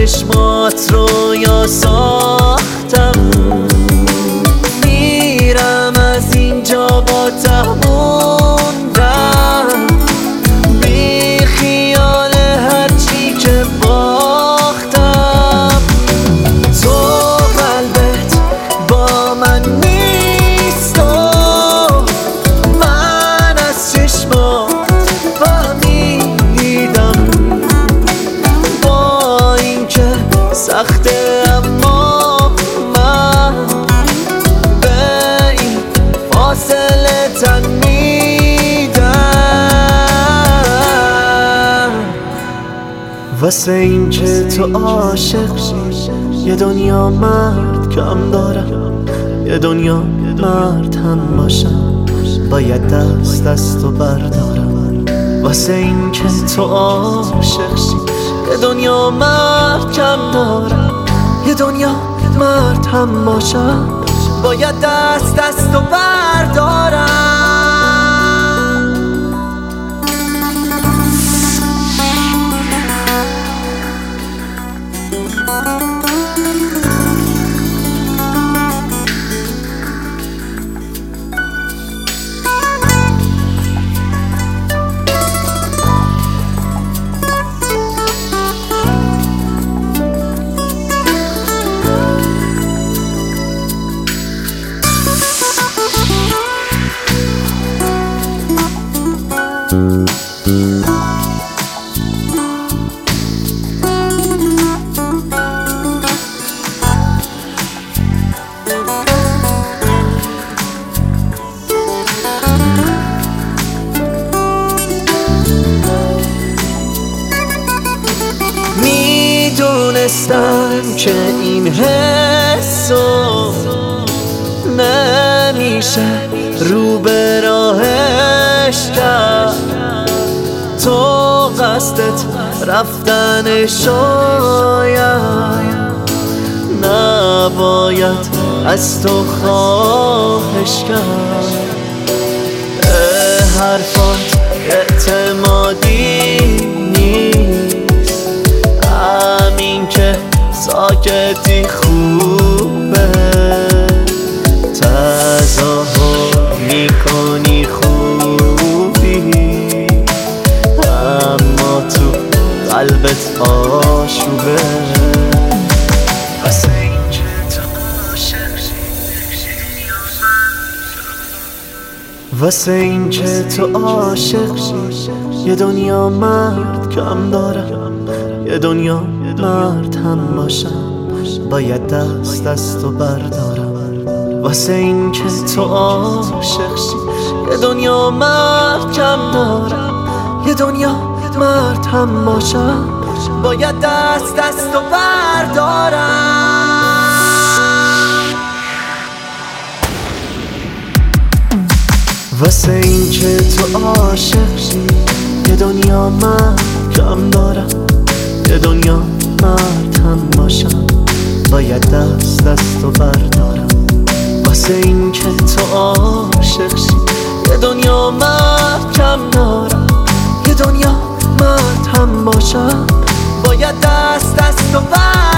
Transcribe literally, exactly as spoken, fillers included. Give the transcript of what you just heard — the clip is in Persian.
چشمات رو یا ساختم، میرم از اینجا با تموندم، بی خیال هرچی که باختم. تو قلبت با من نیست و من از چشمات فهمیدم، با اینکه سخته اما من به این فاصله تن میدم. واسه اینکه تو عاشق یه دنیا مرد کم دارم، یه دنیا مرد هم باشم باید دست دست تو بردارم. واسه اینکه تو عاشق یه دنیا مرد کم دارم، یه دنیا مرد هم باشم باید دست دست تو بردارم. میدونستم که این حسو نمیشه رو به راهش کرد، تو قصدت رفتن شاید نباید از تو خواهش کرد. به حرفات اعتمادی نیست، همین که ساکتی خوبه، تظاهر میکنی خوبی اما تو قلبت آشوبه. واسه اینکه تو عاشق واسه اینکه تو عاشق یه دنیا مرد کم دارم، یه دنیا مرد هم باشم باید دست دست تو بردارم. واسه اینکه تو عاشق یه دنیا مرد کم دارم، یه دنیا مرد هم باشم باید دست دست تو بردارم. واسه اینکه تو عاشق یه دنیا مرد کم دارم، یه دنیا مرد هم باشم باید دست دست تو بردارم. واسه اینکه تو عاشق یه دنیا مرد کم دارم، یه دنیا مرد هم باشم باید دست دست تو بردارم.